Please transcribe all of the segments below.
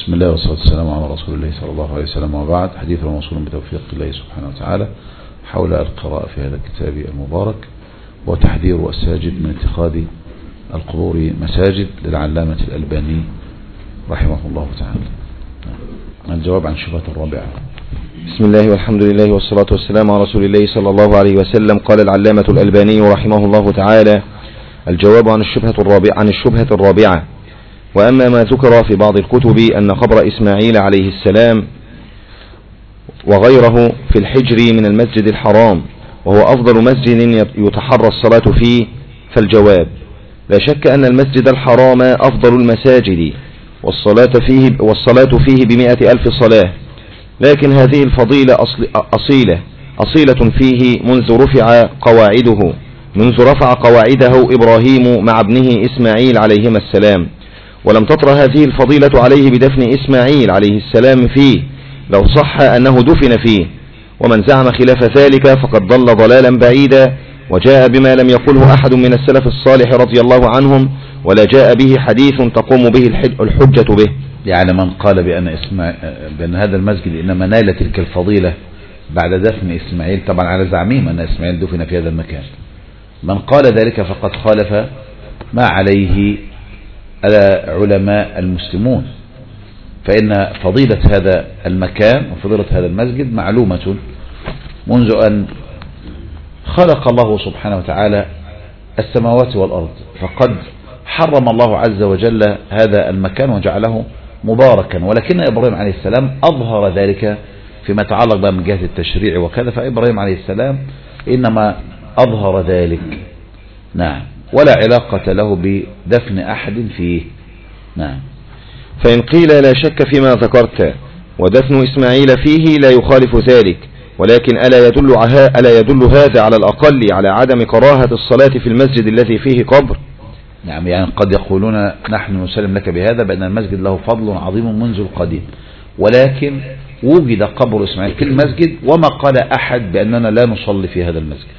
بسم الله والصلاة والسلام على رسول الله صلى الله عليه وسلم، وبعد. حديث موصول بتوفيق الله سبحانه وتعالى حول القراءة في هذا الكتاب المبارك، وتحذير الساجد من اتخاذ القبور مساجد للعلامة الألباني رحمه الله تعالى. الجواب عن الشبهة الرابعة. بسم الله والحمد لله والصلاة والسلام على رسول الله صلى الله عليه وسلم. قال العلامة الألباني رحمه الله تعالى: الجواب عن الشبهة الرابعة. وأما ما ذكر في بعض الكتب أن قبر إسماعيل عليه السلام وغيره في الحجر من المسجد الحرام وهو أفضل مسجد يتحرى الصلاة فيه، فالجواب: لا شك أن المسجد الحرام أفضل المساجد والصلاة فيه ب100,000 صلاة، لكن هذه الفضيلة أصيلة فيه منذ رفع قواعده إبراهيم مع ابنه إسماعيل عليهما السلام، ولم تطر هذه الفضيلة عليه بدفن إسماعيل عليه السلام فيه، لو صح أنه دفن فيه. ومن زعم خلاف ذلك فقد ضل ضلالا بعيدا، وجاء بما لم يقله أحد من السلف الصالح رضي الله عنهم، ولا جاء به حديث تقوم به الحجة به. يعني من قال بأن هذا المسجد إنما نال تلك الفضيلة بعد دفن إسماعيل، طبعا على زعمهم أن إسماعيل دفن في هذا المكان، من قال ذلك فقد خالف ما عليه علماء المسلمون، فإن فضيلة هذا المكان وفضيلة هذا المسجد معلومة منذ أن خلق الله سبحانه وتعالى السماوات والأرض، فقد حرم الله عز وجل هذا المكان وجعله مباركا، ولكن إبراهيم عليه السلام أظهر ذلك فيما يتعلق بقى من جهة التشريع وكذا، فإبراهيم عليه السلام إنما أظهر ذلك، نعم، ولا علاقة له بدفن أحد فيه، نعم. فإن قيل لا شك فيما ذكرت ودفن إسماعيل فيه لا يخالف ذلك، ولكن ألا يدل هذا على الأقل على عدم كراهة الصلاة في المسجد الذي فيه قبر؟ نعم، يعني قد يقولون نحن نسلم لك بهذا بأن المسجد له فضل عظيم منذ القديم، ولكن وجد قبر إسماعيل في المسجد، وما قال أحد بأننا لا نصلي في هذا المسجد،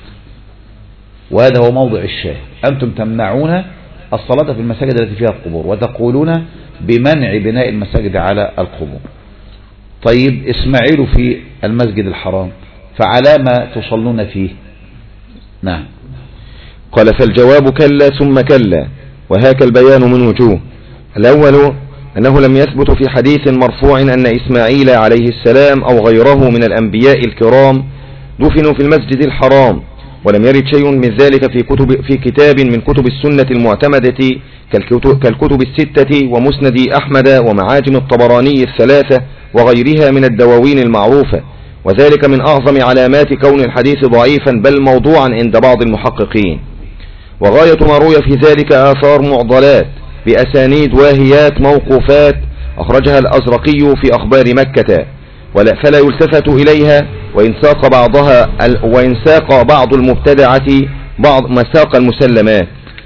وهذا هو موضع الشاهد. أنتم تمنعون الصلاة في المساجد التي فيها القبور، وتقولون بمنع بناء المساجد على القبور. طيب إسماعيل في المسجد الحرام، فعلى ما تصلون فيه؟ نعم. قال: فالجواب كلا ثم كلا، وهاك البيان من وجوه. الأول أنه لم يثبت في حديث مرفوع أن إسماعيل عليه السلام أو غيره من الأنبياء الكرام دفنوا في المسجد الحرام، ولم يرد شيء من ذلك في كتاب من كتب السنة المعتمدة كالكتب الستة ومسند أحمد ومعاجم الطبراني الثلاثة وغيرها من الدواوين المعروفة، وذلك من أعظم علامات كون الحديث ضعيفا بل موضوعا عند بعض المحققين. وغاية ما روي في ذلك آثار معضلات بأسانيد واهيات موقوفات أخرجها الأزرقي في أخبار مكة، فلا يلتفت إليها، وإن ساق بعض المبتدعة بعض مساق المسلمات،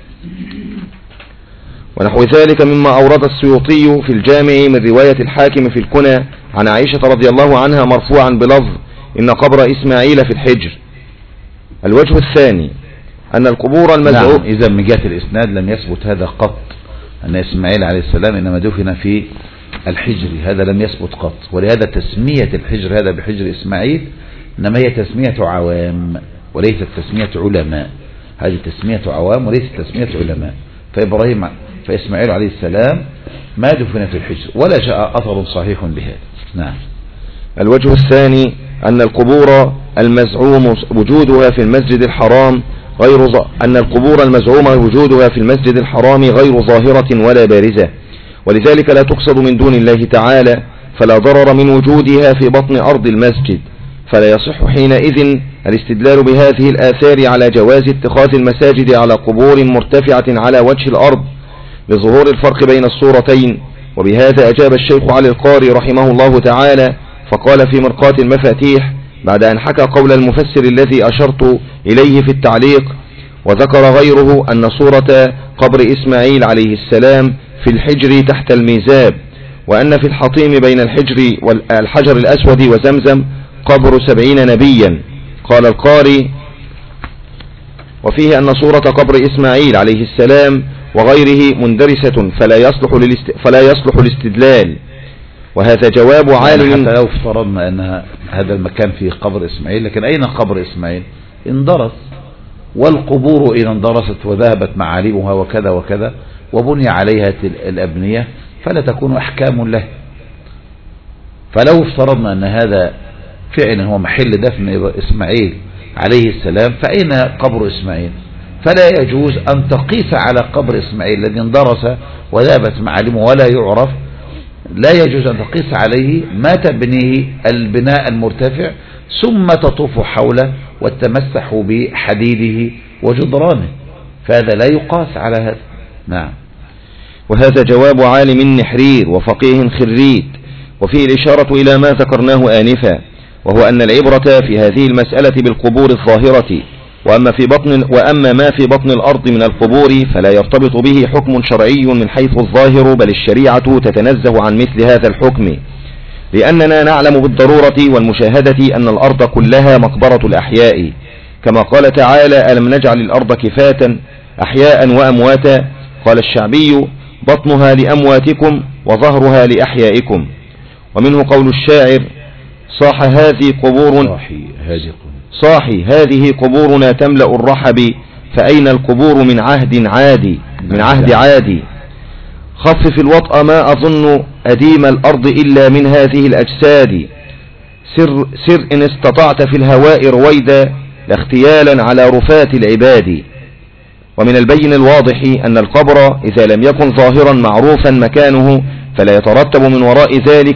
ونحو ذلك مما أورد السيوطي في الجامع من رواية الحاكم في الكنى عن عائشة رضي الله عنها مرفوعا بلفظ: إن قبر إسماعيل في الحجر. الوجه الثاني أن القبور المزعوم. نعم، إذا من جهة الإسناد لم يثبت هذا قط، أن إسماعيل عليه السلام إنما دفن في الحجر، هذا لم يثبت قط، ولهذا تسمية الحجر هذا بحجر إسماعيل إنما هي تسمية عوام وليست تسمية علماء، هذه تسمية عوام وليست تسمية علماء. فإسماعيل عليه السلام ما دفن في الحجر، ولا جاء أثر صحيح بهذا، نعم. الوجه الثاني أن القبور المزعوم وجودها في المسجد الحرام غير ظاهرة ولا بارزة، ولذلك لا تقصد من دون الله تعالى، فلا ضرر من وجودها في بطن أرض المسجد، فلا يصح حينئذ الاستدلال بهذه الآثار على جواز اتخاذ المساجد على قبور مرتفعة على وجه الأرض لظهور الفرق بين الصورتين. وبهذا أجاب الشيخ علي القاري رحمه الله تعالى، فقال في مرقاة المفاتيح بعد أن حكى قول المفسر الذي أشرت إليه في التعليق: وذكر غيره أن صورة قبر إسماعيل عليه السلام في الحجر تحت الميزاب، وأن في الحطيم بين الحجر الأسود وزمزم قبر 70 نبيا. قال القاري: وفيه أن صورة قبر إسماعيل عليه السلام وغيره مندرسة فلا يصلح الاستدلال. وهذا جواب عالم. حتى لو افترضنا أن هذا المكان فيه قبر إسماعيل، لكن أين قبر إسماعيل؟ اندرس، والقبور إذا اندرست وذهبت معالمها وكذا وكذا وبني عليها الأبنية فلا تكون أحكام له. فلو افترضنا أن هذا فعلا هو محل دفن إسماعيل عليه السلام، فأين قبر إسماعيل؟ فلا يجوز أن تقيس على قبر إسماعيل الذي اندرس وذهبت معالمه ولا يعرف، لا يجوز أن تقيس عليه ما تبنيه البناء المرتفع ثم تطوف حوله وتمسح بحديده وجدرانه، فهذا لا يقاس على هذا. نعم. وهذا جواب عالم نحرير وفقيه خريت، وفيه الإشارة إلى ما ذكرناه آنفا، وهو أن العبرة في هذه المسألة بالقبور الظاهرة، وأما ما في بطن الأرض من القبور فلا يرتبط به حكم شرعي من حيث الظاهر، بل الشريعة تتنزه عن مثل هذا الحكم، لأننا نعلم بالضرورة والمشاهدة أن الأرض كلها مقبرة الأحياء، كما قال تعالى: ألم نجعل الأرض كفاة أحياء وأمواتا. قال الشعبي: بطنها لأمواتكم وظهرها لأحيائكم. ومنه قول الشاعر: صاحي هذه قبورنا تملأ الرحب، فأين القبور من عهد عادي. خفف الوطأ ما أظن أديم الأرض إلا من هذه الأجساد، سر إن استطعت في الهواء رويدا لاختيالا على رفات العباد. ومن البين الواضح أن القبر إذا لم يكن ظاهرا معروفا مكانه فلا يترتب من وراء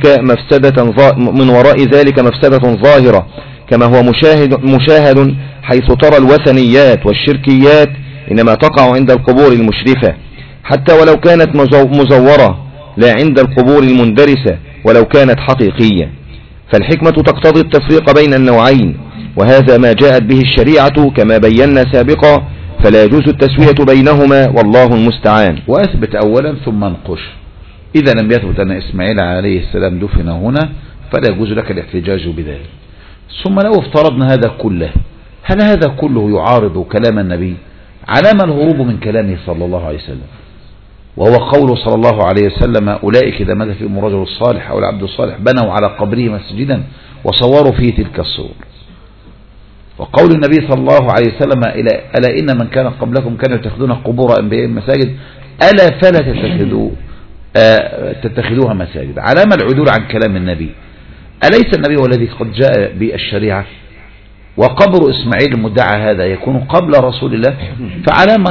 ذلك مفسدة ظاهرة، كما هو مشاهد حيث ترى الوثنيات والشركيات إنما تقع عند القبور المشرفة، حتى ولو كانت مزورة، لا عند القبور المندرسة ولو كانت حقيقية. فالحكمة تقتضي التفريق بين النوعين، وهذا ما جاءت به الشريعة كما بينا سابقا، فلا يجوز التسوية بينهما، والله المستعان. وأثبت أولا ثم انقش. إذا لم يثبت أن إسماعيل عليه السلام دفن هنا فلا يجوز لك الاحتجاج بذلك. ثم لو افترضنا هذا كله، هل هذا كله يعارض كلام النبي؟ علامة الهروب من كلامه صلى الله عليه وسلم، وهو قوله صلى الله عليه وسلم: أولئك إذا مات فيهم الرجل الصالح أو العبد الصالح بنوا على قبره مسجدا وصوروا فيه تلك الصور. وقول النبي صلى الله عليه وسلم: ألا إن من كان قبلكم كانوا يتخذون قبور أنبيائهم مساجد ألا فلا تتخذوها مساجد. علامة العدول عن كلام النبي. أليس النبي هو الذي قد جاء بالشريعة؟ وقبر إسماعيل المدعى هذا يكون قبل رسول الله، فعلامة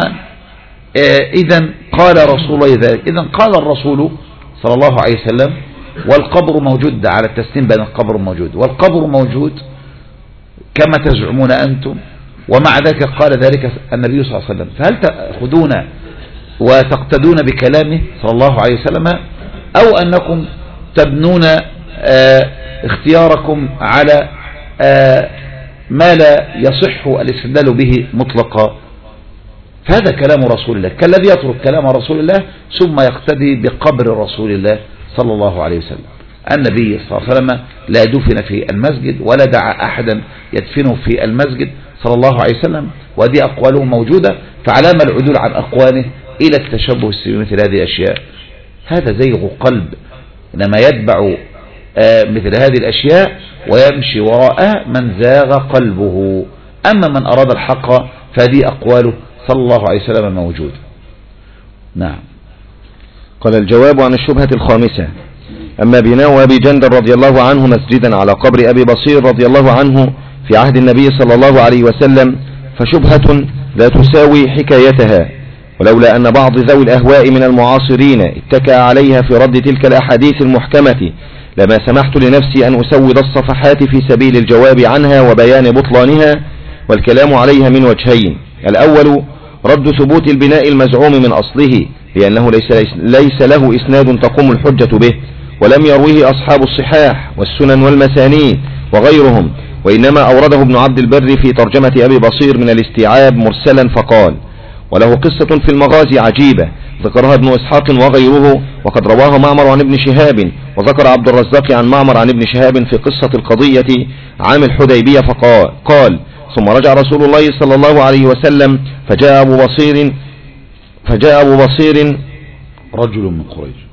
إذن قال رسول الله ذلك. إذن قال الرسول صلى الله عليه وسلم: والقبر موجود، على التسليم بأن القبر موجود والقبر موجود كما تزعمون أنتم، ومع ذلك قال ذلك النبي صلى الله عليه وسلم. فهل تأخذون وتقتدون بكلامه صلى الله عليه وسلم، أو أنكم تبنون اختياركم على ما لا يصح الاستدلال به مطلقا؟ فهذا كلام رسول الله، كالذي يترك كلام رسول الله ثم يقتدي بقبر رسول الله صلى الله عليه وسلم. النبي صلى الله عليه وسلم لا دفن في المسجد ولا دعا أحدا يدفنه في المسجد صلى الله عليه وسلم، وهذه أقواله موجودة، فعلامة العدول عن أقواله إلى التشبه بمثل هذه الأشياء. هذا زيغ قلب، إنما يتبع مثل هذه الأشياء ويمشي وراءها من زاغ قلبه. أما من أراد الحق فهذه أقواله صلى الله عليه وسلم موجود. نعم. قال: الجواب عن الشبهة الخامسة: أما بناء أبي جندل رضي الله عنه مسجدا على قبر أبي بصير رضي الله عنه في عهد النبي صلى الله عليه وسلم فشبهة لا تساوي حكايتها، ولولا أن بعض ذوي الأهواء من المعاصرين اتكأ عليها في رد تلك الأحاديث المحكمة لما سمحت لنفسي أن أسود الصفحات في سبيل الجواب عنها وبيان بطلانها. والكلام عليها من وجهين: الأول رد ثبوت البناء المزعوم من أصله، لأنه ليس له إسناد تقوم الحجة به، ولم يرويه أصحاب الصحاح والسنن والمسانيد وغيرهم، وإنما أورده ابن عبد البر في ترجمة أبي بصير من الاستيعاب مرسلا فقال: وله قصة في المغازي عجيبة ذكرها ابن إسحاق وغيره، وقد رواه معمر عن ابن شهاب، وذكر عبد الرزاق عن معمر عن ابن شهاب في قصة القضية عام الحديبية فقال: ثم رجع رسول الله صلى الله عليه وسلم فجاء أبو بصير رجل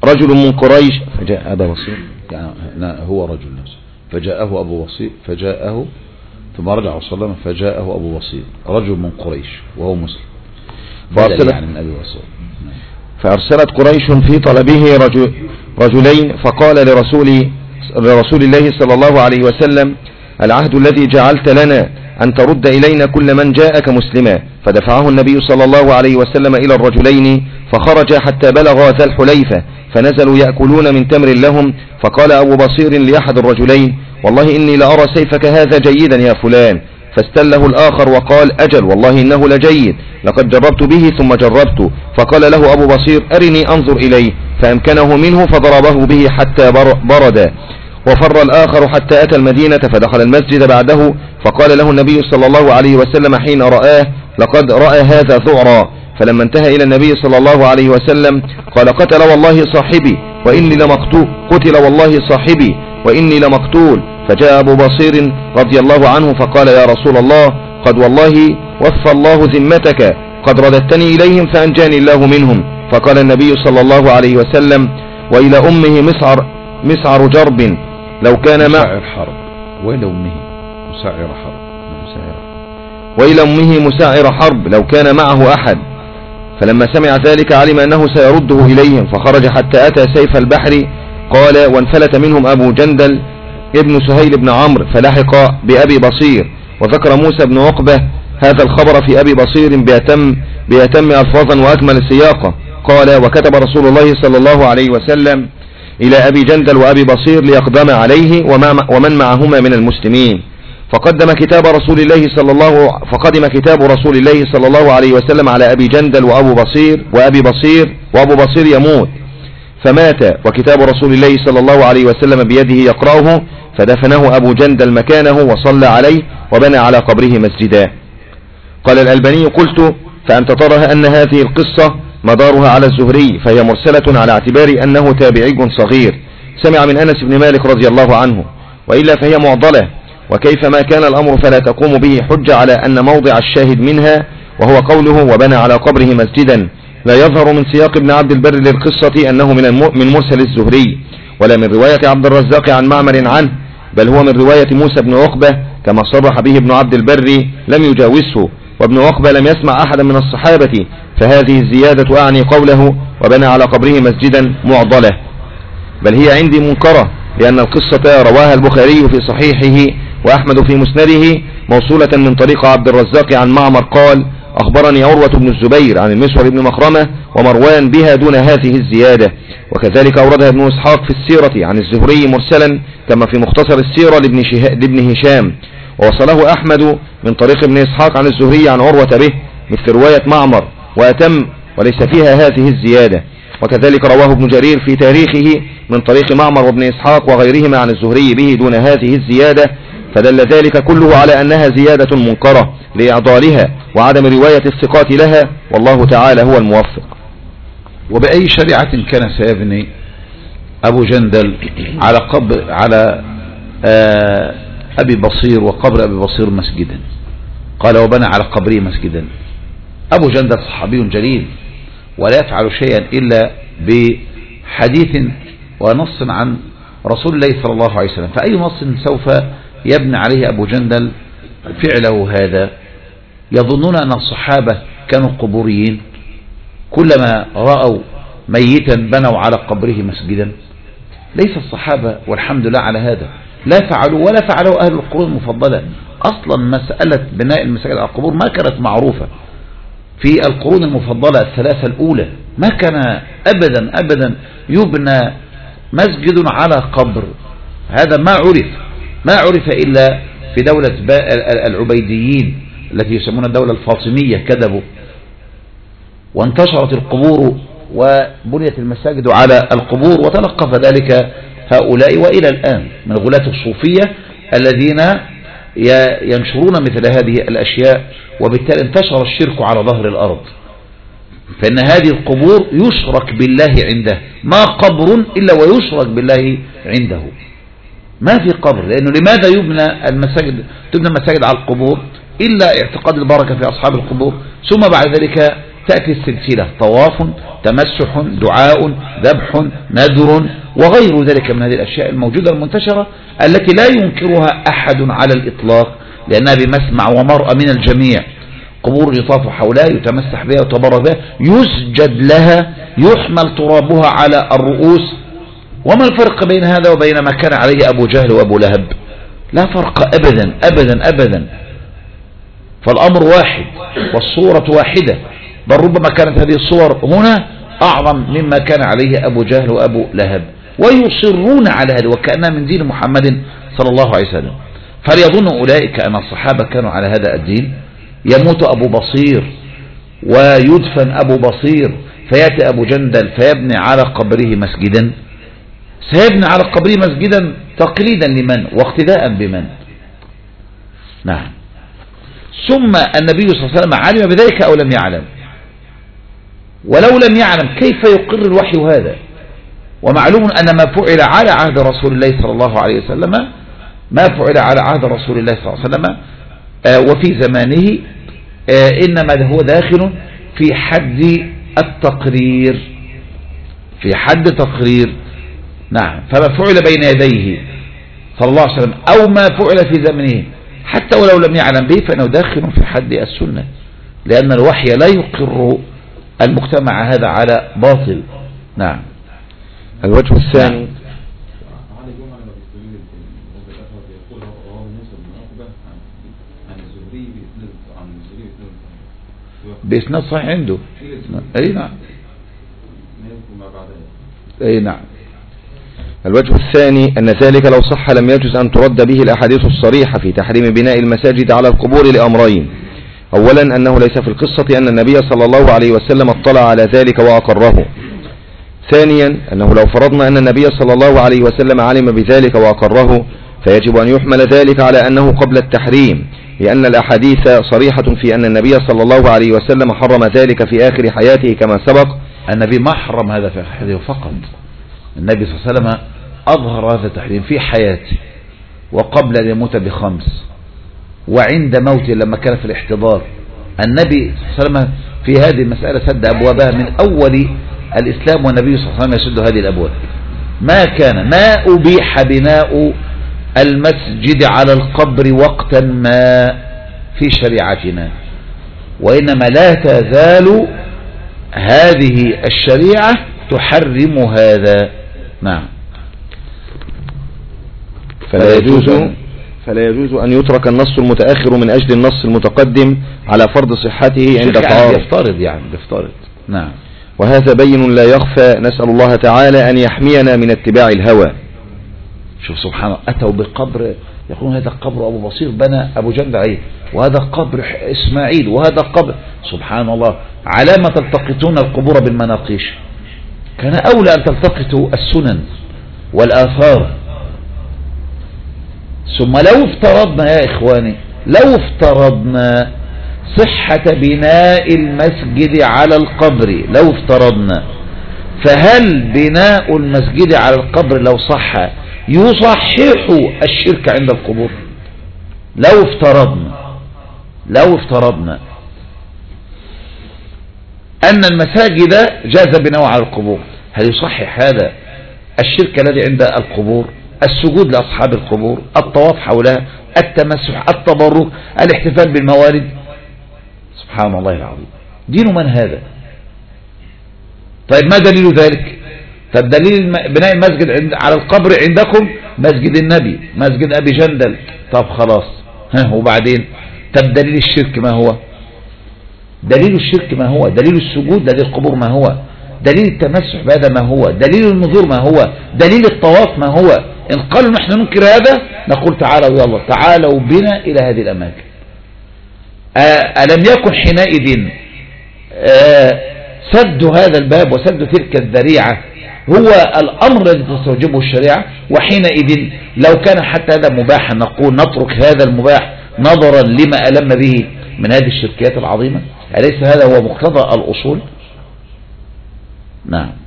رجل من قريش فجاء أبا بصير، يعني هو رجل نفسه فجاءه أبو بصير، فجاءه ثم رجع صلى الله عليه وسلم فجاءه أبو بصير رجل من قريش وهو مسلم، فأرسلت يعني من أبي بصير. فأرسلت قريش في طلبه رجلين، فقال لرسول الله صلى الله عليه وسلم: العهد الذي جعلت لنا أن ترد إلينا كل من جاءك مسلما. فدفعه النبي صلى الله عليه وسلم إلى الرجلين، فخرج حتى بلغ ذا الحليفة، فنزلوا يأكلون من تمر لهم. فقال أبو بصير لأحد الرجلين: والله إني لأرى سيفك هذا جيدا يا فلان. فاستله الآخر وقال: أجل والله إنه لجيد، لقد جربت به ثم جربت. فقال له أبو بصير: أرني أنظر إليه. فأمكنه منه فضربه به حتى برد. وفر الآخر حتى أتى المدينة فدخل المسجد بعده، فقال له النبي صلى الله عليه وسلم حين رآه: لقد رأى هذا ذعرا. فلما انتهى إلى النبي صلى الله عليه وسلم قال: قتل والله صاحبي وإني لمقتول، قتل والله صاحبي وإني لمقتول. فجاء أبو بصير رضي الله عنه فقال: يا رسول الله، قد والله وفى الله ذمتك، قد رددتني إليهم فأنجاني الله منهم. فقال النبي صلى الله عليه وسلم: وإلى أمه مسعر جرب لو كان مسعر حرب، وإلى أمه مسعر حرب، وإلى أمه مسعر حرب لو كان معه أحد. فلما سمع ذلك علم أنه سيرده إليهم، فخرج حتى أتى سيف البحر. قال: وانفلت منهم أبو جندل ابن سهيل بن عمرو فلحق بأبي بصير. وذكر موسى بن عقبة هذا الخبر في أبي بصير بأتم ألفاظا وأكمل سياقه. قال: وكتب رسول الله صلى الله عليه وسلم إلى أبي جندل وأبي بصير ليقدم عليه ومن معهما من المسلمين. فقدم كتاب رسول الله صلى الله عليه وسلم على أبي جندل وأبي بصير يموت، فمات وكتاب رسول الله صلى الله عليه وسلم بيده يقرأه، فدفنه أبو جندل مكانه وصلى عليه وبنى على قبره مسجدا. قال الألباني: قلت: فأنت ترى أن هذه القصة مدارها على الزهري، فهي مرسلة على اعتبار أنه تابعي صغير سمع من أنس بن مالك رضي الله عنه، وإلا فهي معضلة، وكيفما كان الأمر فلا تقوم به حجة على أن موضع الشاهد منها وهو قوله وبنى على قبره مسجدا لا يظهر من سياق ابن عبد البر للقصة أنه من مرسل الزهري، ولا من رواية عبد الرزاق عن معمر عنه، بل هو من رواية موسى بن عقبة كما صرح به ابن عبد البر لم يجاوزه، وابن عقبة لم يسمع أحدا من الصحابة، فهذه الزيادة أعني قوله وبنى على قبره مسجدا معضلة، بل هي عندي منكرة، لأن القصة رواها البخاري في صحيحه وأحمد في مسنده موصولة من طريق عبد الرزاق عن معمر قال: أخبرني عروة بن الزبير عن المسور بن مخرمة ومروان بها دون هذه الزيادة. وكذلك أوردها ابن إسحاق في السيرة عن الزهري مرسلا كما في مختصر السيرة لابن هشام، ووصله أحمد من طريق ابن إسحاق عن الزهري عن عروة به مثل رواية معمر وأتم وليس فيها هذه الزيادة. وكذلك رواه ابن جرير في تاريخه من طريق معمر وابن إسحاق وغيرهما عن الزهري به دون هذه الزيادة، فدل ذلك كله على أنها زيادة منكرة لإعضالها وعدم رواية الثقات لها، والله تعالى هو الموفق. وبأي شريعة كان سيبني أبو جندل على أبي بصير وقبر أبي بصير مسجدا؟ قال: وبنى على قبره مسجدا. أبو جندل صحابي جليل ولا يفعل شيئا إلا بحديث ونص عن رسول الله صلى الله عليه وسلم، فأي نص سوف يبنى عليه أبو جندل فعله هذا؟ يظنون أن الصحابة كانوا قبوريين، كلما رأوا ميتا بنوا على قبره مسجدا؟ ليس الصحابة والحمد لله على هذا، لا فعلوا ولا فعلوا أهل القرون المفضلة. أصلا مسألة بناء المساجد على القبور ما كانت معروفة في القرون المفضلة الثلاثة الأولى، ما كان أبدا يبنى مسجد على قبر، هذا ما عرف إلا في دولة العبيديين التي يسمون الدولة الفاطمية، كذبوا وانتشرت القبور وبنيت المساجد على القبور، وتلقف ذلك هؤلاء وإلى الآن من غلاة الصوفية الذين ينشرون مثل هذه الأشياء، وبالتالي انتشر الشرك على ظهر الأرض. فإن هذه القبور يشرك بالله عنده، ما قبر إلا ويشرك بالله عنده، ما في قبر. لأنه لماذا تبنى المساجد على القبور إلا اعتقاد البركة في أصحاب القبور، ثم بعد ذلك تأتي السلسلة: طواف، تمسح، دعاء، ذبح، نذر، وغير ذلك من هذه الأشياء الموجودة المنتشرة التي لا ينكرها أحد على الإطلاق، لأنها بمسمع ومرأة من الجميع. قبور يطاف حولها، يتمسح بها ويتبرك بها، يسجد لها، يحمل ترابها على الرؤوس. وما الفرق بين هذا وبين ما كان عليه أبو جهل وأبو لهب؟ لا فرق أبدا أبدا أبدا. فالأمر واحد والصورة واحدة، بل ربما كانت هذه الصور هنا أعظم مما كان عليه أبو جهل وأبو لهب، ويصرون على هذا وكأنها من دين محمد صلى الله عليه وسلم. فليظن أولئك أن الصحابة كانوا على هذا الدين؟ يموت أبو بصير ويدفن أبو بصير، فيأتي أبو جندل فيبني على قبره مسجدا. سيبني على قبره مسجدا تقليدا لمن واقتداء بمن؟ نعم. ثم النبي صلى الله عليه وسلم علم بذلك أو لم يعلم؟ ولو لم يعلم كيف يقر الوحي هذا؟ ومعلوم أن ما فعل على عهد رسول الله صلى الله عليه وسلم، ما فعل على عهد رسول الله صلى الله عليه وسلم وفي زمانه إنما هو داخل في حد التقرير، في حد تقرير. نعم. فما فعل بين يديه صلى الله عليه وسلم أو ما فعل في زمنه حتى ولو لم يعلم به فإنه داخل في حد السنة، لأن الوحي لا يقر المجتمع هذا على باطل. نعم. الوجه الثاني بإسناد صحيح عنده. أي نعم. أي نعم. الوجه الثاني أن ذلك لو صح لم يجوز أن ترد به الأحاديث الصريحة في تحريم بناء المساجد على القبور لأمرين: أولا أنه ليس في القصة أن النبي صلى الله عليه وسلم اطلع على ذلك وأقره. ثانيا أنه لو فرضنا أن النبي صلى الله عليه وسلم علم بذلك وأقره فيجب أن يحمل ذلك على أنه قبل التحريم، لأن الأحاديث صريحة في أن النبي صلى الله عليه وسلم حرم ذلك في آخر حياته كما سبق. النبي ما حرم هذا في حياته فقط، النبي صلى الله عليه وسلم أظهر هذا التحريم في حياته وقبل أن يموت ب5، وعند موته لما كان في الاحتضار. النبي صلى الله عليه وسلم في هذه المسألة سد أبوابها من أول الإسلام، والنبي صلى الله عليه وسلم يسد هذه الأبواب. ما أبيح بناء المسجد على القبر وقتا ما في شريعتنا، وإنما لا تزال هذه الشريعة تحرم هذا. نعم. فلا يجوز أن يترك النص المتأخر من أجل النص المتقدم على فرض صحته عند تعارض. يفترض. نعم. وهذا بين لا يخفى، نسأل الله تعالى أن يحمينا من اتباع الهوى. شوف سبحان الله، أتوا بقبر يقولون هذا قبر أبو بصير بنى أبو جندل عليه، وهذا قبر إسماعيل، وهذا قبر. سبحان الله، على ما تلتقطون القبور بالمناقيش؟ كان أولى أن تلتقطوا السنن والآثار. ثم لو افترضنا يا إخواني، لو افترضنا صحة بناء المسجد على القبر، لو افترضنا، فهل بناء المسجد على القبر لو صح يصحح الشرك عند القبور؟ لو افترضنا أن المساجد جاز بناء على القبور، هل يصحح هذا الشرك الذي عند القبور؟ السجود لأصحاب القبور، الطواف حولها، التمسح، التبرك، الاحتفال بالموالد. سبحان الله العظيم، دين من هذا؟ طيب ما دليل ذلك؟ طب دليل بناء المسجد على القبر عندكم مسجد النبي، مسجد أبي جندل. طب خلاص، وبعدين؟ طب دليل الشرك ما هو؟ دليل الشرك ما هو؟ دليل السجود لهذه القبور ما هو؟ دليل التمسح بهذا ما هو؟ دليل النذور ما هو؟ دليل الطواف ما هو؟ إن قالوا نحن ننكر هذا نقول تعالوا يلا، تعالوا بنا إلى هذه الأماكن. ألم يكن حينئذ سد هذا الباب وسد تلك الذريعة هو الأمر الذي تستوجبه الشريعة؟ وحينئذ لو كان حتى هذا مباحا نقول نترك هذا المباح نظرا لما ألم به من هذه الشركيات العظيمة؟ أليس هذا هو مقتضى الأصول؟ نعم.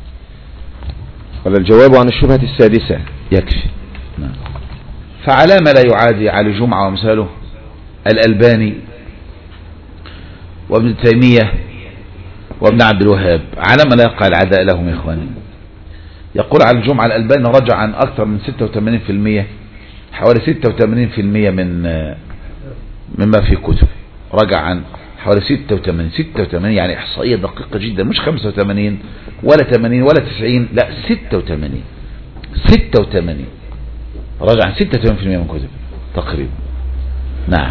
والجواب عن الشبهة السادسة يكفي. نعم. فعلى ما لا يعادي علي جمعة ومثاله الألباني وابن تيمية وابن عبد الوهاب على ما لا يقع العداء لهم يا إخواني. يقول على الجمعة الألباني رجع عن أكثر من 86%، حوالي 86% مما في كتب، رجع عن حوالي 86 يعني إحصائية دقيقة جدا، مش 85 ولا 80 ولا 90، لا 86 رجع عن 86% من كتب تقريبا. نعم.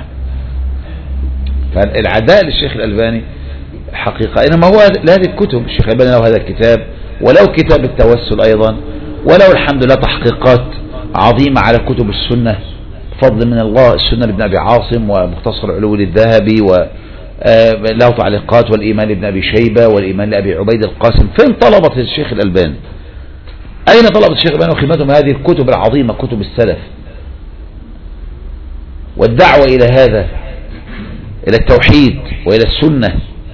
فالعداء للشيخ الألباني حقيقة، إنما هو لهذه الكتب، الشيخ الألباني له هذا الكتاب، ولو كتاب التوسل أيضا، ولو الحمد لله تحقيقات عظيمة على كتب السنة فضل من الله، السنة لابن أبي عاصم ومختصر العلوي للذهبي، وله تعليقات، والإيمان لابن أبي شيبة، والإيمان لأبي عبيد القاسم. فين طلبت الشيخ الألباني؟ أين طلبت الشيخ الألباني وخدمتهم هذه الكتب العظيمة، كتب السلف؟ والدعوة إلى هذا، إلى التوحيد وإلى السنة،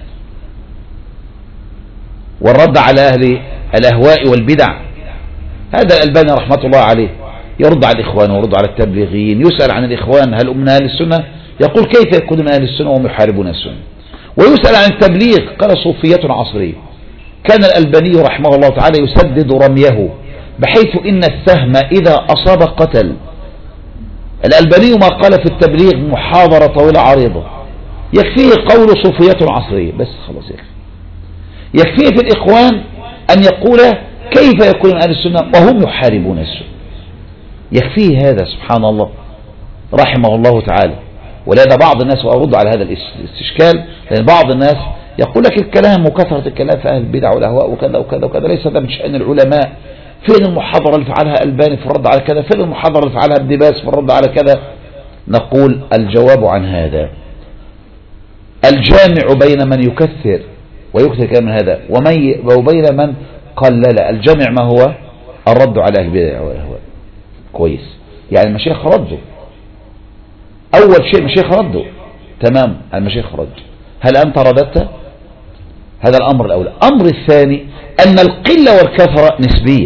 والرد على أهل الأهواء والبدع. هذا الألباني رحمة الله عليه يرد على الإخوان ويرد على التبليغيين، يسأل عن الإخوان هل هم من أهل السنة؟ يقول كيف يكون من أهل السنة وهم يحاربون السنة؟ ويسأل عن التبليغ قال صوفية عصرية. كان الألباني رحمه الله تعالى يسدد رميه بحيث إن السهم إذا أصاب قتل. الألباني ما قال في التبليغ محاضرة طويلة عريضة، يكفيه قول صوفية عصرية بس، خلاص يكفيه في الإخوان أن يقول كيف يكون من أهل السنة وهم يحاربون السنة، يكفيه هذا سبحان الله رحمه الله تعالى. ولهذا بعض الناس، وأرد على هذا الاستشكال، لأن بعض الناس يقول لك الكلام وكثرة الكلام في أهل البدع والأهواء وكذا وكذا وكذا، ليس هذا من شأن العلماء. فين المحاضرة اللي فعلها الألباني في الرد على كذا؟ فين المحاضرة اللي فعلها ابن باز في الرد على كذا؟ نقول الجواب عن هذا الجامع بين من يكثر ويكثر كلام من هذا وبين من قلل. الجامع ما هو؟ الرد على أهل البدع والأهواء. كويس، يعني المشايخ ردوا، أول شيء المشايخ ردوا، تمام، المشايخ ردوا. هل أنت رددت؟ هذا الأمر الأول. الأمر الثاني أن القلة والكثرة نسبية،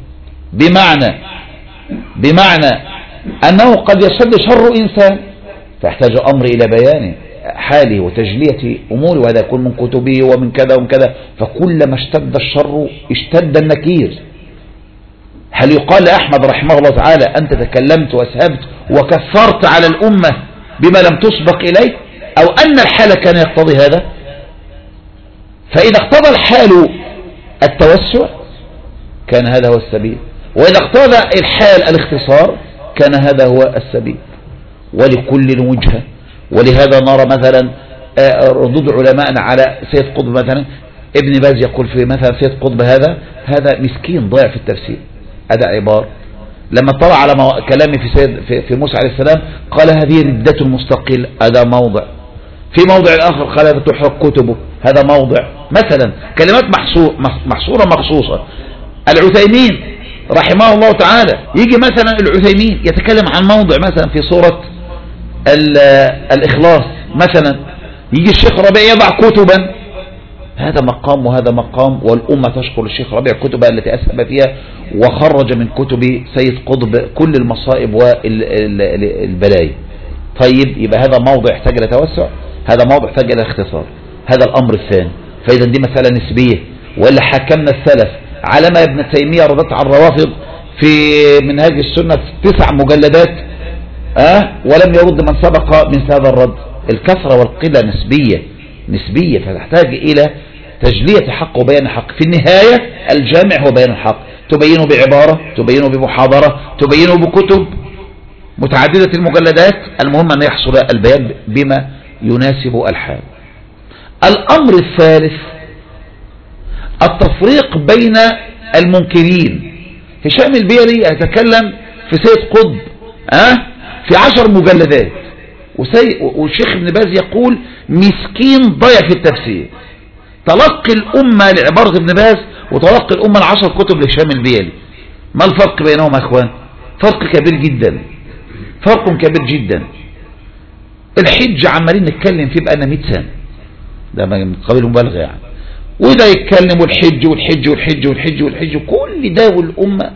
بمعنى أنه قد يشد شر إنسان فيحتاج أمر إلى بيان حاله وتجلية أموره، وهذا يكون من كتبه ومن كذا ومن كذا. فكلما اشتد الشر اشتد النكير. هل يقال لأحمد رحمه الله تعالى أنت تكلمت وأسهبت وكثرت على الأمة بما لم تسبق إليه، أو أن الحال كان يقتضي هذا؟ فإذا اقتضى الحال التوسع كان هذا هو السبيل، وإذا اقتضى الحال الاختصار كان هذا هو السبيل. ولكل وجهة. ولهذا نرى مثلا ردود علماءنا على سيد قطب مثلا، ابن باز يقول في مثلا سيد قطب هذا مسكين ضيع في التفسير. هذا عبارة لما اطلع على كلامي في موسى عليه السلام قال هذه ردة مستقل، هذا موضع. في موضع الآخر قال هذا تحرق كتبه، هذا موضع. مثلا كلمات محصورة مخصوصة. العثيمين رحمه الله تعالى يجي مثلا العثيمين يتكلم عن موضع مثلا في سورة الإخلاص مثلا، يجي الشيخ ربيع يضع كتبا، هذا مقام وهذا مقام، والأمة تشكر الشيخ ربيع كتبا التي أسهب فيها وخرج من كتب سيد قطب كل المصائب والبلايا. طيب يبقى هذا موضع يحتاج إلى توسع، هذا موضع يحتاج إلى اختصار. هذا الأمر الثاني. فإذا دي مسألة نسبية. ولا حكمنا السلف على ما ابن تيمية ردت على الروافض في منهاج السنة في 9 مجلدات، ولم يرد من سبق من هذا الرد. الكثرة والقلة نسبية، فتحتاج إلى تجلية حق وبيان حق. في النهاية الجامع هو بيان الحق، تبينه بعبارة، تبينه بمحاضرة، تبينه بكتب متعددة المجلدات، المهم أن يحصل البيان بما يناسب الحال. الأمر الثالث التفريق بين المنكرين. هشام البيلي يتكلم في سيد قطب في 10 مجلدات، والشيخ ابن باز يقول مسكين ضيع في التفسير. تلقي الأمة لعبارة ابن باز وتلقي الأمة 10 كتب لهشام البيلي، ما الفرق بينهم يا أخوان؟ فرق كبير جدا، فرق كبير جدا. الحج عمالين نتكلم فيه بقالنا 100 سنة، ده من قبيل مبالغة يعني، وده يتكلم والحج والحج والحج والحج والحج كل ده والأمة.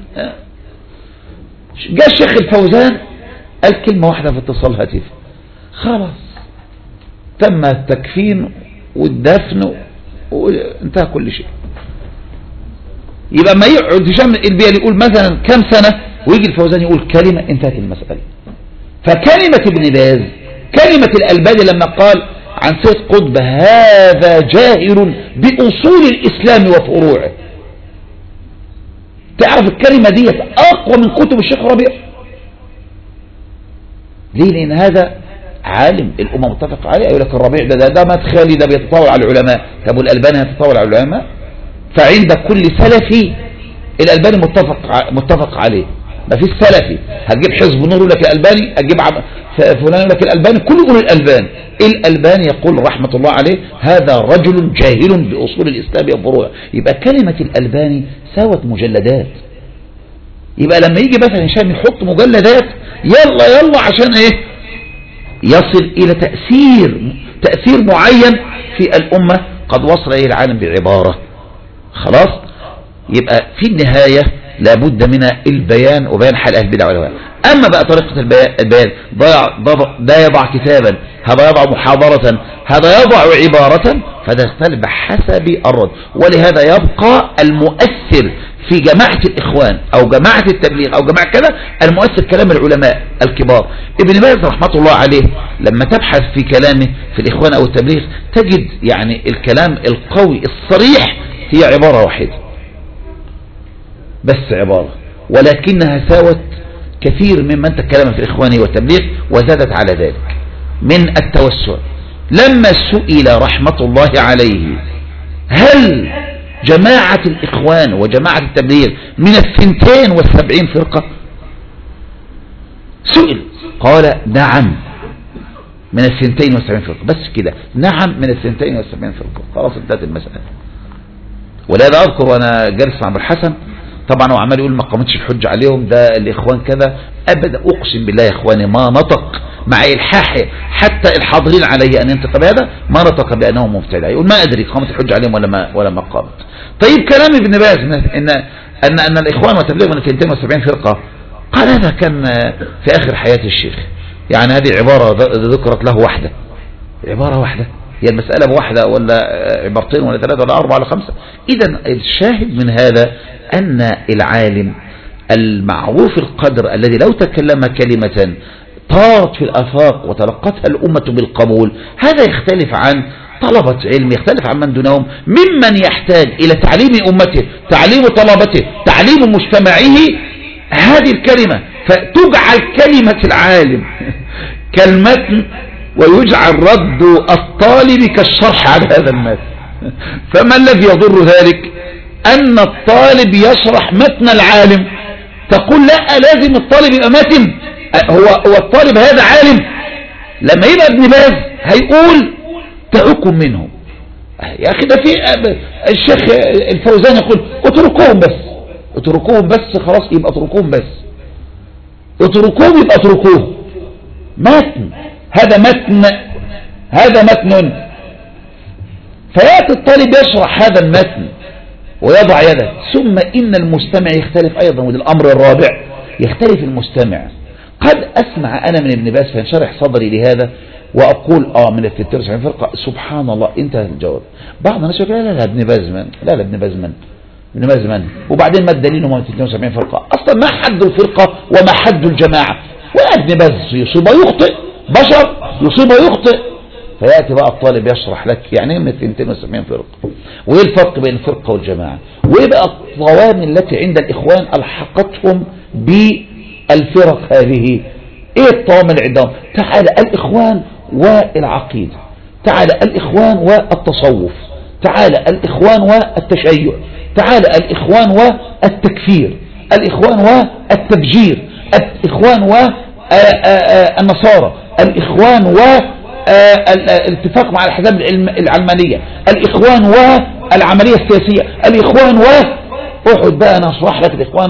جاء الشيخ الفوزان قال كلمة واحدة في اتصال هاتف، خلاص تم التكفين والدفن وانتهى كل شيء. يبقى ما يقعد هشام البيلي يقول مثلا كم سنة ويجي الفوزاني يقول كلمة انتهت المسألة. فكلمة ابن باز، كلمة الألباني لما قال عن سيد قطب هذا جاهل بأصول الإسلام وفروعه، تعرف الكلمة دي أقوى من كتب الشيخ ربيع. ليه؟ لأن هذا عالم الأمة متفق عليه. يقول لك الربيع ده مدخلي، ده بيتطاول على العلماء. طب والألباني هيتطاول على العلماء؟ فعند كل سلفي الألباني متفق عليه. ما فيش سلفي هتجيب حزب نور يقول لك الألباني، هتجيب فلان يقول لك الألباني، كل يقول الألباني. الألباني يقول رحمة الله عليه هذا رجل جاهل بأصول الإسلام وفروعه. يبقى كلمة الألباني ساوت مجلدات. يبقى لما يجي مثلا هشام يحط مجلدات يلا عشان ايه؟ يصل إلى تأثير معين في الأمة قد وصل إلى العالم بعبارة. خلاص؟ يبقى في النهاية لابد من البيان وبيان حال أهل البدع والأهواء. أما بقى طريقة البيان ده يضع كتابا، هذا يضع محاضرة، هذا يضع عبارة، فده يختلف بحسب الرد. ولهذا يبقى المؤثر في جماعة الإخوان أو جماعة التبليغ أو جماعة كذا المؤثر كلام العلماء الكبار. ابن باز رحمة الله عليه لما تبحث في كلامه في الإخوان أو التبليغ تجد يعني الكلام القوي الصريح هي عبارة واحدة بس، عبارة، ولكنها ساوت كثير ممن تكلم في الإخوان والتبليغ وزادت على ذلك من التوسع. لما سئل رحمة الله عليه هل جماعة الإخوان وجماعة التبليغ من 72 فرقة، سئل قال نعم من 72 فرقة، بس كده، نعم من 72 فرقة، خلاص انتهت المسألة. ولهذا أذكر وأنا جالس مع عبد الحسن طبعا هو عمال يقول ما قامتش الحجة عليهم، ده الإخوان كذا، أبدا أقسم بالله يا إخواني ما نطق مع إلحاح حتى الحاضرين عليه أن ينطق بهذا، ما نطق بأنه مبتدع. يقول ما أدري قامت الحجة عليهم ولا ما قامت. طيب كلام ابن باز أن الإخوان والتبليغ من 72 فرقة، قال هذا كان في آخر حياة الشيخ، يعني هذه عبارة ذكرت له واحدة، عبارة واحدة، هي المسألة بواحدة ولا عبارتين ولا ثلاثة ولا أربعة ولا خمسة. إذن الشاهد من هذا أن العالم المعروف القدر الذي لو تكلم كلمة طارت في الآفاق وتلقتها الأمة بالقبول، هذا يختلف عن طلبة علم، يختلف عن من دونهم ممن يحتاج إلى تعليم أمته، تعليم طلبته، تعليم مجتمعه هذه الكلمة، فتجعل كلمة العالم كالمتن ويجعل رد الطالب كالشرح على هذا المتن. فما الذي يضر ذلك؟ أن الطالب يشرح متن العالم، تقول لا لازم الطالب يبقى متن، هو الطالب هذا عالم. لما يبقى ابن باز هيقول تعكم منهم يا أخي، ده في الشيخ الفوزان يقول اتركوهم بس خلاص، يبقى اتركوهم بس، اتركوهم يبقى اتركوهم، متن، هذا متن. فيأتي الطالب يشرح هذا المتن ويضع يده، ثم إن المستمع يختلف أيضا، وده الأمر الرابع، يختلف المستمع. قد أسمع أنا من ابن باز فينشرح صدري لهذا وأقول من 72 فرقة سبحان الله انتهى الجواب. بعض الناس يقول لا ابن باز من، لا ابن باز من، وبعدين ما الدليل هو 72 فرقة؟ أصلا ما حد الفرقة وما حد الجماعة، وابن باز يصيب ويخطئ، بشر يصيب ويخطئ. فيأتي بقى الطالب يشرح لك يعني ايه 270 فرقة، وايه الفرق بين الفرقة والجماعة، وايه بقى الطوامن التي عند الإخوان ألحقتهم بالفرق هذه، ايه الطوامن اللي عندهم؟ تعالى الإخوان والعقيدة، تعالى الإخوان والتصوف، تعالى الإخوان والتشيع، تعالى الإخوان والتكفير، الإخوان والتبجير، الإخوان والنصارى، الإخوان والاتفاق مع الأحزاب العلمانية، الإخوان والعملية السياسية، الإخوان اقعد بقى أنا أشرح لك الإخوان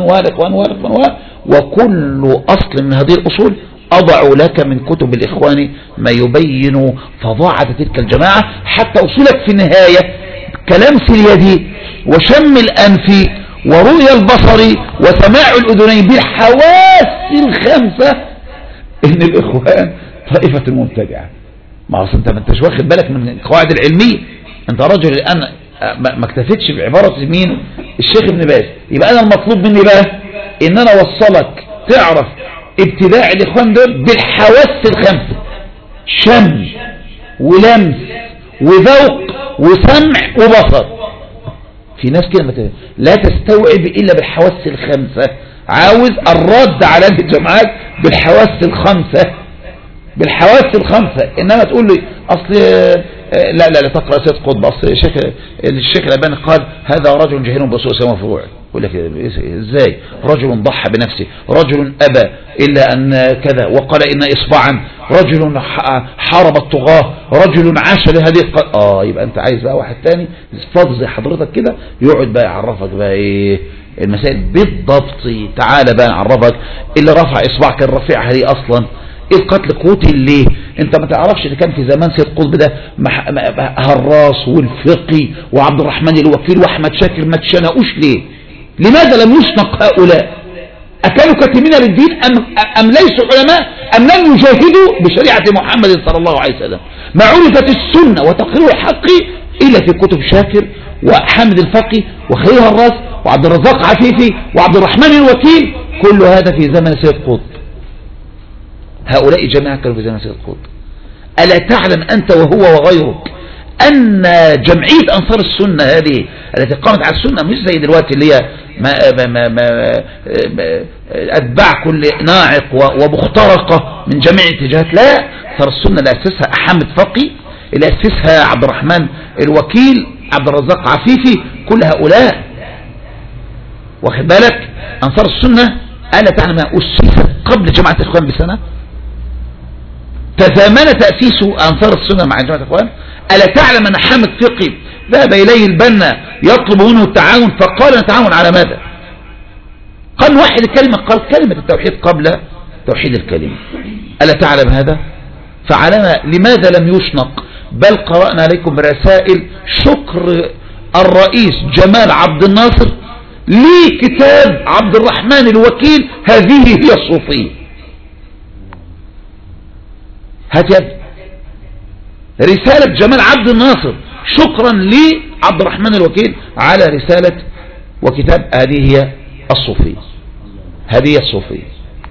وكل أصل من هذه الأصول أضع لك من كتب الإخوان ما يبين فظاعة تلك الجماعة، حتى أصولك في النهاية كلمس اليد وشم الأنف ورؤية البصر وسماع الأذنين بالحواس الخمسة إن الإخوان طائفة المبتدعة. ما أصل أنت ما أنتش واخد بالك من القواعد العلمية، أنت رجل الآن ما اكتفيتش بعبارة مين؟ الشيخ ابن باز. يبقى انا المطلوب مني بقى ان انا اوصلك تعرف ابتداع الاخوان دول بالحواس الخمسة: شم ولمس وذوق وسمع وبصر. في ناس كده لا تستوعب الا بالحواس الخمسة، عاوز الرد على الجماعات بالحواس الخمسة، بالحواس الخمسة. انما تقول لي اصل لا تقرأ سيد قطب، اصل الشيخ الألباني قال هذا رجل جهل بسوء سماء فروع. يقول لك ازاي؟ رجل ضحى بنفسه، رجل ابى الا ان كذا وقال ان اصبعا، رجل حارب الطغاة، رجل عاش لهذه يبقى انت عايز بقى واحد تاني فاضي زي حضرتك كده يقعد بقى يعرفك بقى ايه المسائل بالضبط. تعالى بقى نعرفك اللي رفع اصبع كان رفيعها ليه اصلا، ايه القتل قتل ليه. انت ما تعرفش اللي كان في زمان سيد قطب ده هراس والفقي وعبد الرحمن الوكيل واحمد شاكر ما تشنقوش ليه؟ لماذا لم يشنق هؤلاء؟ أكانوا كاتمين للدين أم ليسوا علماء أم لم يجاهدوا بشريعة محمد صلى الله عليه وسلم؟ ما عرفت السنة وتقرير الحق إلا في كتب شاكر وحامد الفقي وخليل هراس وعبد الرزاق عفيفي وعبد الرحمن الوكيل، كل هذا في زمن سيد قطب. هؤلاء جميعا كانوا في زمن سيد قطب. ألا تعلم أنت وهو وغيرك أن جمعية أنصار السنة هذه التي قامت على السنة مش زي دلوقتي اللي هي أتباع كل ناعق ومخترقة من جميع الاتجاهات، لا، أنصار السنة اللي أسسها حامد فقي، اللي أسسها عبد الرحمن الوكيل، عبد الرزاق عفيفي، كل هؤلاء واخد بالك. أنصار السنة ألا تعلم أسست قبل جماعة الإخوان بسنة، تزامن تأسيس أنصار السنة مع جماعة الإخوان. ألا تعلم أن حامد فقي ذهب إليه البنا يطلب منه التعاون فقال نتعاون على ماذا؟ قال واحد الكلمة، قال كلمة التوحيد قبل توحيد الكلمة. ألا تعلم هذا؟ فعلم لماذا لم يشنق؟ بل قرأنا عليكم رسائل شكر الرئيس جمال عبد الناصر لكتاب عبد الرحمن الوكيل هذه هي الصوفية. هات رسالة جمال عبد الناصر شكرا لعبد الرحمن الوكيل على رسالة وكتاب هذه هي الصوفية. هذه الصوفية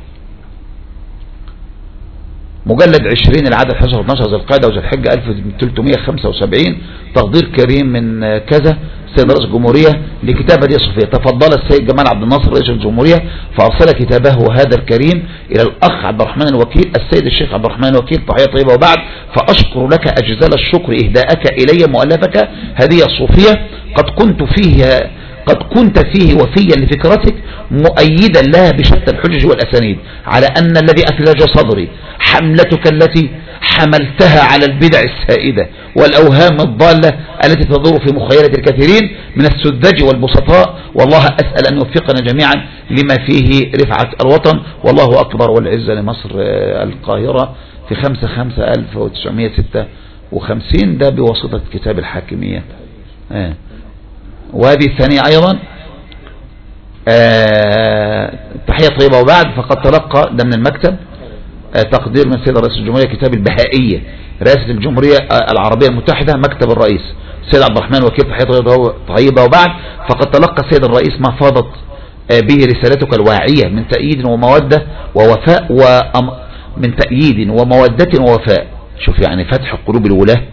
مجلد 20 العدد 11-12 ذي القعدة وذي الحجة 1375 تقدير كريم من كذا السيد رئيس الجمهورية لكتاب هذه الصوفية. تفضل السيد جمال عبد الناصر رئيس الجمهورية فأرسل كتابه هذا الكريم إلى الأخ عبد الرحمن الوكيل السيد الشيخ عبد الرحمن الوكيل تحية طيبة وبعد، فأشكر لك أجزال الشكر إهداءك إلي مؤلفك هذه الصوفية. قد كنت فيه وفيا لفكرتك مؤيدا لها بشتى الحجج والأسانيد على أن الذي أثلج صدري حملتك التي حملتها على البدع السائدة والأوهام الضالة التي تدور في مخيلة الكثيرين من السذج والبسطاء، والله أسأل أن يوفقنا جميعا لما فيه رفعة الوطن. والله أكبر والعزة لمصر. القاهرة في 5/5/1956 ده بواسطة كتاب الحاكمية. وهذه الثانية أيضا تحية طيبة وبعد، فقد تلقى ده من المكتب تقدير من سيد رئيس الجمهورية كتاب البهائية رئاسة الجمهورية العربية المتحدة مكتب الرئيس سيد عبد الرحمن وكيل تحية طيبة وبعد، فقد تلقى سيد الرئيس ما فاضت به رسالتك الواعية من تأييد ومودة ووفاء من تأييد ومودة ووفاء. شوف يعني فتح قلوب الولاة.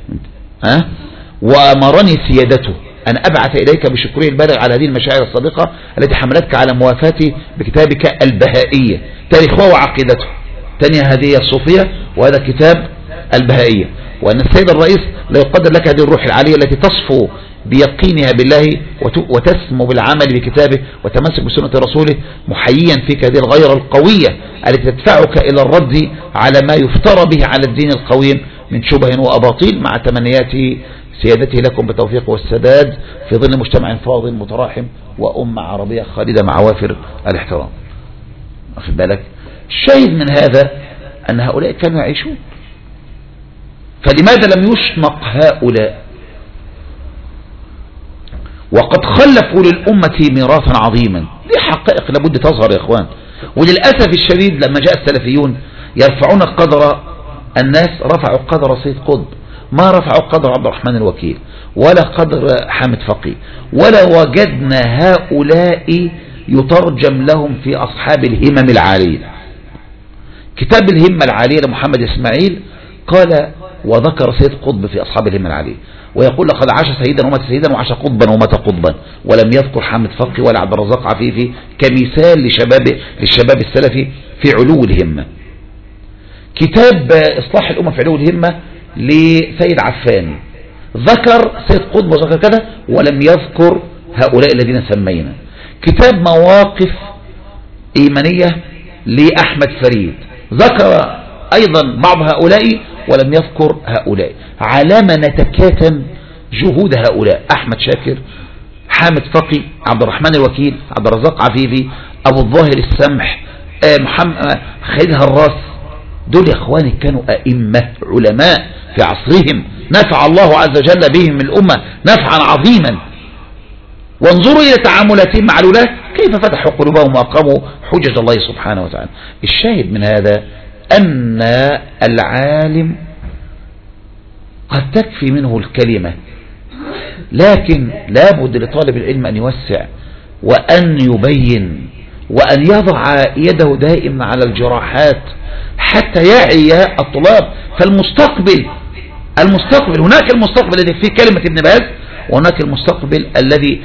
وأمرني سيادته أن أبعث إليك بشكري البالغ على هذه المشاعر الصادقة التي حملتك على موافاتي بكتابك البهائية تاريخه وعقيدته. تانية هذه الصوفية وهذا كتاب البهائية. وأن السيد الرئيس لا يقدر لك هذه الروح العالية التي تصفو بيقينها بالله وتسمو بالعمل بكتابه وتمسك بسنة رسوله، محييا فيك هذه الغيرة القوية التي تدفعك إلى الرد على ما يفترى به على الدين القويم من شبه وأباطيل، مع تمنيات سيادته لكم بالتوفيق والسداد في ظل مجتمع فاضل متراحم وأمة عربية خالدة مع وافر الاحترام. أخذ بالك؟ الشاهد من هذا أن هؤلاء كانوا يعيشون، فلماذا لم يشنق هؤلاء؟ وقد خلفوا للأمة ميراثا عظيما. دي حقائق لابد تظهر يا إخوان. وللأسف الشديد لما جاء السلفيون يرفعون قدر الناس رفعوا قدر سيد قطب ما رفعوا قدر عبد الرحمن الوكيل ولا قدر حامد فقي، ولا وجدنا هؤلاء يترجم لهم في أصحاب الهمم العالية. كتاب الهمة العالية لمحمد إسماعيل قال وذكر سيد قطب في أصحاب الهمة العالية، ويقول لقد عاش سيدا ومات سيدا وعاش قطبا ومات قطبا، ولم يذكر حامد فقي ولا عبد الرزاق عفيفي كمثال للشباب السلفي في علو الهمة. كتاب إصلاح الأمة في علو الهمة لسيد عفاني ذكر سيد قطب وذكر كذا ولم يذكر هؤلاء الذين سمينا. كتاب مواقف إيمانية لأحمد فريد ذكر أيضا بعض هؤلاء ولم يذكر هؤلاء. علامة نتكاتم جهود هؤلاء: أحمد شاكر، حامد فقي، عبد الرحمن الوكيل، عبد الرزاق عفيفي، أبو الظاهر السمح، محمد خليل هراس. دول يا إخواني كانوا أئمة علماء في عصرهم، نفع الله عز وجل بهم الأمة نفعا عظيما. وانظروا إلى تعاملاتهم مع الولاة كيف فتحوا قلوبهم وأقاموا حجج الله سبحانه وتعالى. الشاهد من هذا أن العالم قد تكفي منه الكلمة، لكن لابد لطالب العلم أن يوسع وأن يبين وأن يضع يده دائما على الجراحات حتى يعي الطلاب. فالمستقبل هناك المستقبل الذي فيه كلمة ابن باز، وهناك المستقبل الذي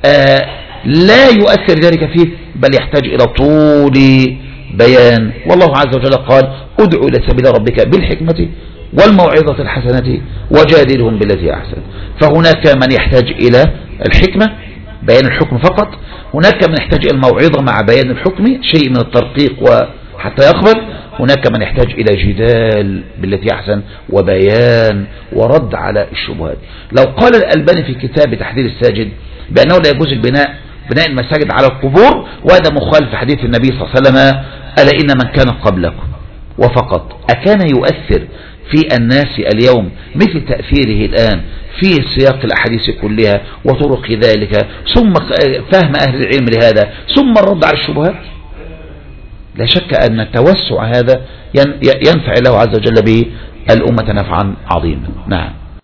لا يؤثر ذلك فيه بل يحتاج إلى طول بيان. والله عز وجل قال ادعو إلى سبيل ربك بالحكمة والموعظة الحسنة وجادلهم بالتي أحسن. فهناك من يحتاج إلى الحكمة بيان الحكم فقط، هناك من يحتاج إلى الموعظة مع بيان الحكم شيء من الترقيق وحتى يقبل، هناك من يحتاج إلى جدال بالتي أحسن وبيان ورد على الشبهات. لو قال الألباني في كتاب تحذير الساجد بأنه لا يجوز بناء المساجد على القبور، وهذا مخالف حديث النبي صلى الله عليه وسلم ألا إن من كان قبلكم وفقط، أكان يؤثر في الناس اليوم مثل تأثيره الآن في سياق الأحاديث كلها وطرق ذلك، ثم فهم أهل العلم لهذا، ثم الرد على الشبهات؟ لا شك أن التوسع هذا ينفع الله عز وجل به الأمة نفعا عظيما. نعم.